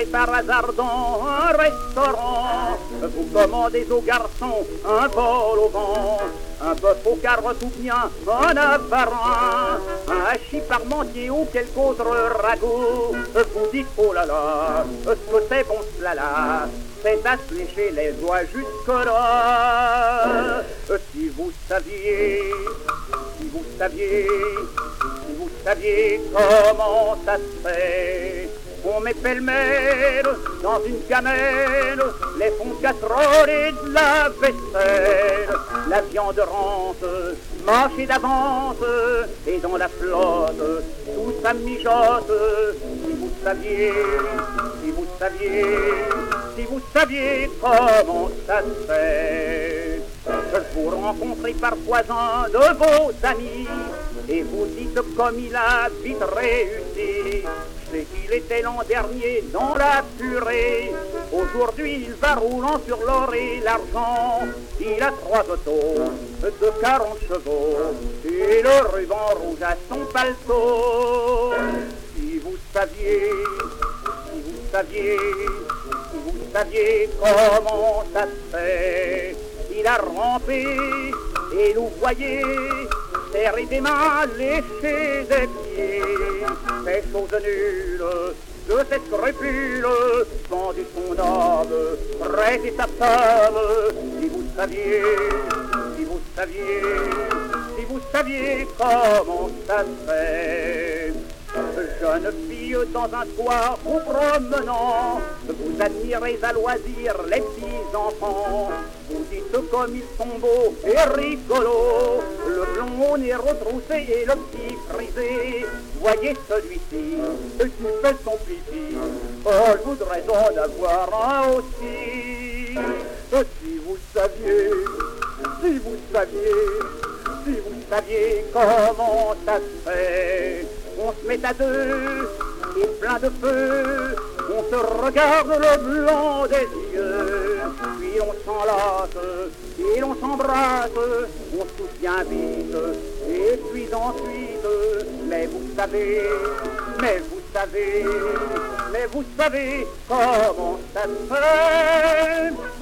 par hasard dans un restaurant, vous commandez au garçon un bol au vent, un bœuf au cadre tout bien, un avarin, un hachis parmentier ou quelque autre ragoût. Vous dites oh là là, ce que c'est bon cela, c'est à se lécher les doigts jusque-là. Si vous saviez, si vous saviez, si vous saviez comment ça se fait, on met pêle-mêle dans une gamelle les fonds de casserole et de la vaisselle. La viande rentre, mâchée d'avance, et dans la flotte, tout ça mijote. Si vous saviez, si vous saviez, si vous saviez comment ça se fait. Vous rencontrez parfois un de vos amis et vous dites comme il a vite réussi. C'est qu'il était l'an dernier dans la purée. Aujourd'hui il va roulant sur l'or et l'argent. Il a 3 autos de 40 chevaux et le ruban rouge à son paletot. Si vous saviez, si vous saviez, si vous saviez comment ça se fait. Il a rampé et nous voyez serrer des mains, lécher des pieds. Ces choses nulles de cette scrupule, vendu son âme, prêté sa femme. Si vous saviez, si vous saviez, si vous saviez comment ça se fait. Jeune fille dans un toit vous promenant, vous admirez à loisir les petits enfants. Vous dites comme ils sont beaux et rigolos, le blond au nez retroussé et le petit frisé. Voyez celui-ci qui fait son pipi, oh je voudrais en avoir un aussi. Si vous saviez, si vous saviez, si vous saviez comment ça se fait. On se met à deux et plein de feu, on se regarde le blanc des yeux, puis on s'enlace et on s'embrasse, on se touche bien vite et puis ensuite, mais vous savez, mais vous savez, mais vous savez comment ça se fait.